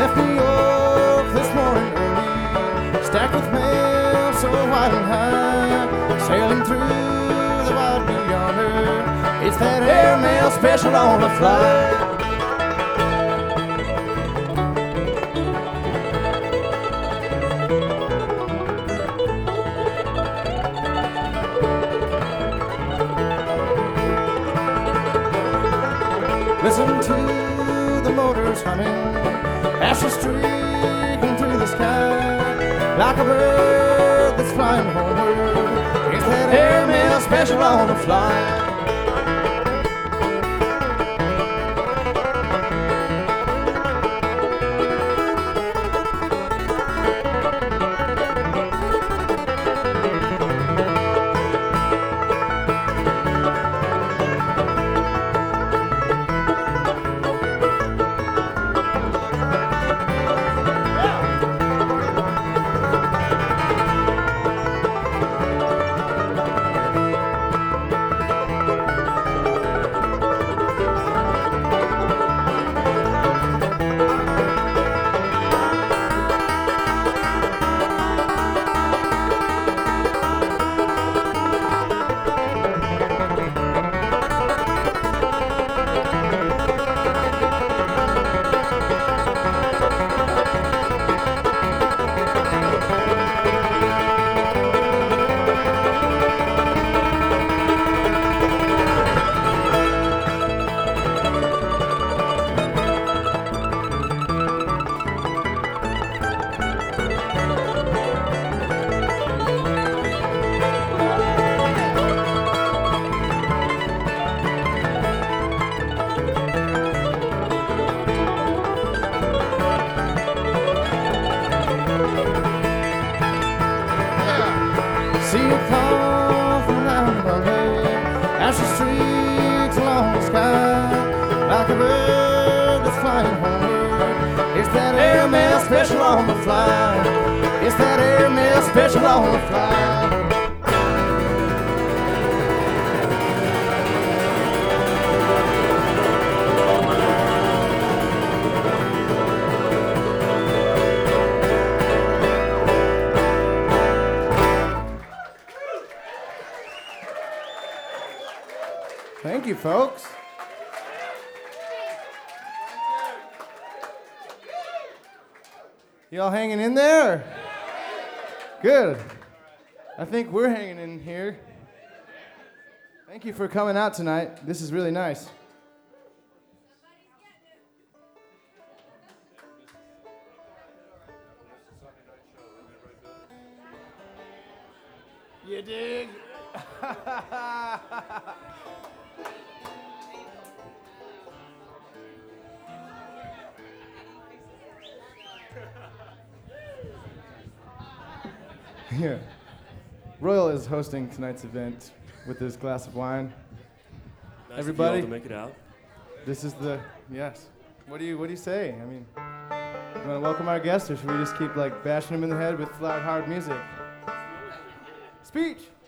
Left New York this morning early, stacked with mail so wide and high, sailing through the wide blue yonder. It's that airmail special on the fly. Listen to the motors humming, ashes streaking through the sky, like a bird that's flying homeward. It's that airmail special on the fly. See it come from down the way, ashes streaks along the sky, like a bird that's flying homeward. It's that airmail special on the fly. It's that airmail special on the fly. Thank you, folks. Y'all hanging in there? Good. I think we're hanging in here. Thank you for coming out tonight. This is really nice. You dig? Yeah. Royal is hosting tonight's event with this glass of wine. Nice Everybody, of you all to make it out. This is the yes. What do you say? I mean, you want to welcome our guests, or should we just keep like bashing them in the head with loud, hard music? Speech.